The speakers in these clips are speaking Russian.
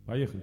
Поехали.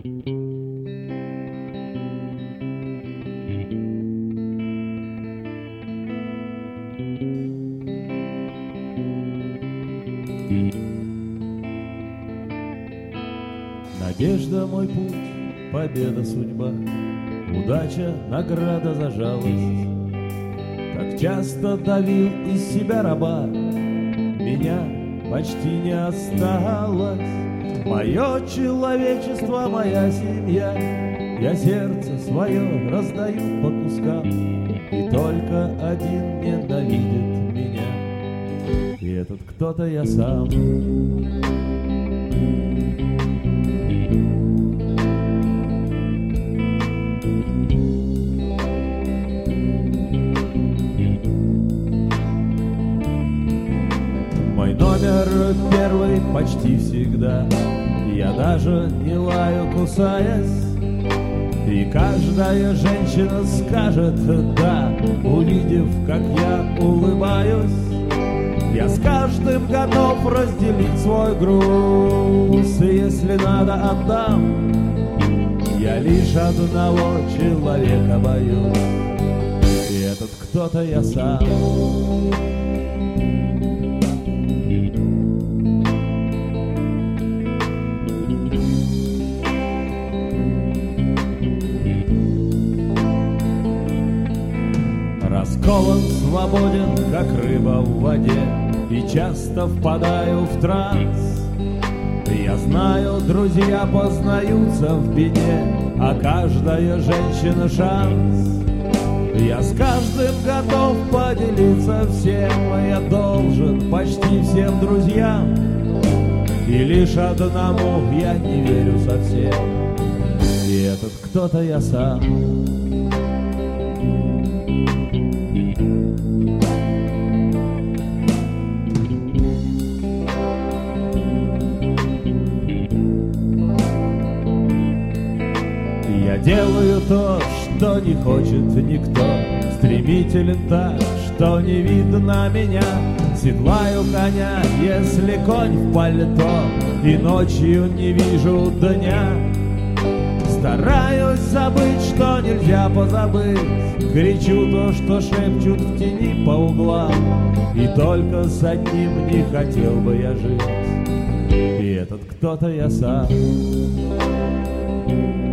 Надежда мой путь, победа судьба, удача, награда за жалость. Так часто давил из себя раба, меня почти не осталось. Мое человечество, моя семья, я сердце свое раздаю по кускам, и только один ненавидит меня, и этот кто-то я сам. Мой номер первый почти всегда, я даже не лаю, кусаясь, и каждая женщина скажет «да», увидев, как я улыбаюсь. Я с каждым готов разделить свой груз, и если надо, отдам. Я лишь одного человека боюсь, и этот кто-то я сам. Раскован, свободен, как рыба в воде, и часто впадаю в транс. Я знаю, друзья познаются в беде, а каждая женщина шанс. Я с каждым готов поделиться всем, я должен почти всем друзьям, и лишь одному я не верю совсем, и этот кто-то я сам. Я делаю то, что не хочет никто, стремителен так, что не видно меня. Седлаю коня, если конь в пальто, и ночью не вижу дня. Стараюсь забыть, что нельзя позабыть, кричу то, что шепчут в тени по углам, и только с одним не хотел бы я жить, и этот кто-то я сам.